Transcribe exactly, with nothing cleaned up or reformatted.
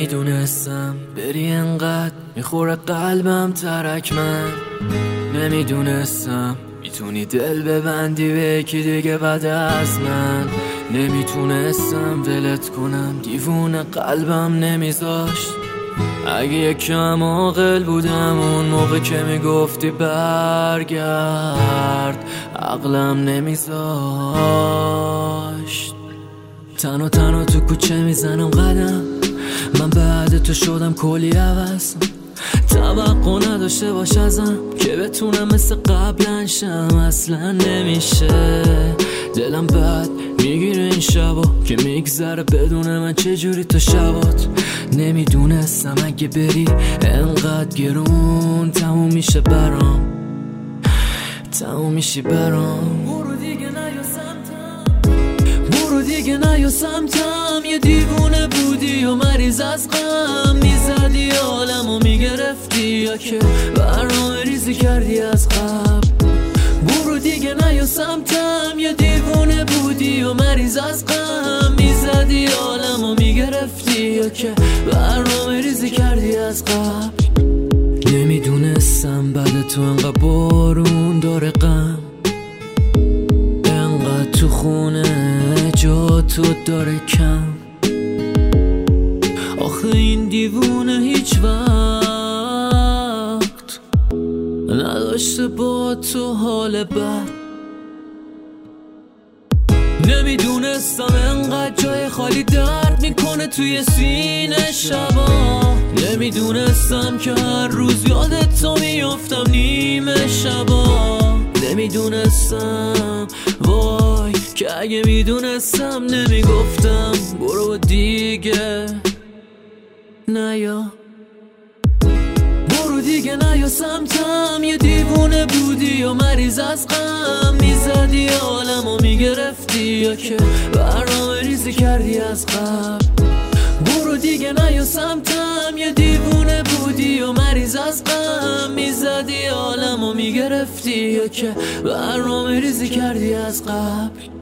نمیدونستم بری انقدر میخوره قلبم ترک من. نمیدونستم میتونی دل ببندی به یکی دیگه بعد از من. نمیتونستم ولت کنم، دیوونه قلبم نمیذاشت. اگه یکم عاقل بودم اون موقع که میگفتی برگرد، عقلم نمیذاشت. تنها تنها تو کوچه میزنم قدم، من بعد تو شدم کلی عوض. توقع نداشته باش ازم که بتونم مثل قبلا شم، اصلا نمیشه. دلم بد میگیره این شبا که میگذره بدون من چجوری تو شبات. نمیدونستم اگه بری انقدر گرون تموم میشه برام، تموم میشی برام. برو دیگه نیا سمتم، برو دیگه نیا سمتم. یه دیوونه بودی و مریض از غم، میزدی عالمو میگرفتی یا که برنامه ریزی کردی از قبل. برو دیگه نیا سمتم، یه دیوونه بودی و مریض از غم، میزدی عالمو میگرفتی یا که برنامه ریزی کردی از قبل. نمیدونستم بعد تو انقدر بارون داره غم، انقدر تو خونه جا تو داره کم. آخه این دیوونه هیچ وقت نداشته با تو حال بد. نمیدونستم انقدر جای خالی درد میکنه توی سینه شبا. نمیدونستم که هر روز یادت تو میافتم نیمه شبا. نمیدونستم وای که اگه میدونستم نمیگفتم برو دیگه نیا، برو دیگه نیا سمتم. یه دیوونه بودی و مریض از غم، میزدی عالمو میگرفتی یا که برنامه ریزی کردی از قبل. برو دیگه نیا سمتم، یه دیوونه بودی و مریض از غم، میزدی عالمو میگرفتی یا که برنامه ریزی کردی از قبل.